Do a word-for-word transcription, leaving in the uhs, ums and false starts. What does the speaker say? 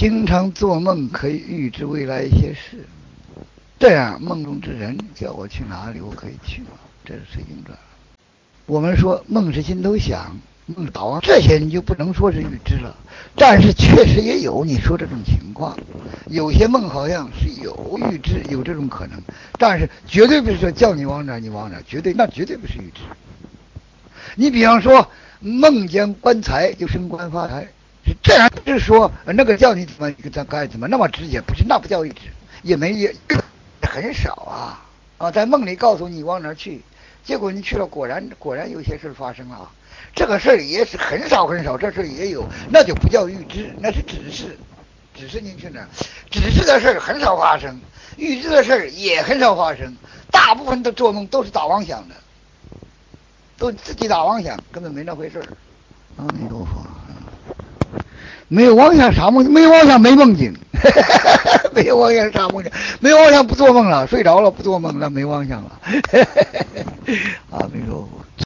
经常做梦可以预知未来一些事，这样梦中之人叫我去哪里，我可以去吗？这是水经传。我们说梦是心头想，梦是导啊，这些你就不能说是预知了，但是确实也有你说这种情况，有些梦好像是有预知，有这种可能，但是绝对不是说叫你往哪你往哪，绝对那绝对不是预知。你比方说梦见官财就升官发财，是这样，就是说那个叫你怎么怎该怎么那么直接，不是那不叫预知，也没也很少啊啊，在梦里告诉你往哪去，结果你去了，果然果然有些事发生了，这个事儿也是很少很少，这事儿也有，那就不叫预知，那是指示，指示您去哪儿，指示的事儿很少发生，预知的事儿也很少发生，大部分的做梦都是打妄想的，都自己打妄想，根本没那回事儿。阿弥陀佛。没有妄想啥梦，没有妄想没梦境，没有妄想啥梦境，没有妄想不做梦了，睡着了不做梦了，没妄想了。阿弥陀佛。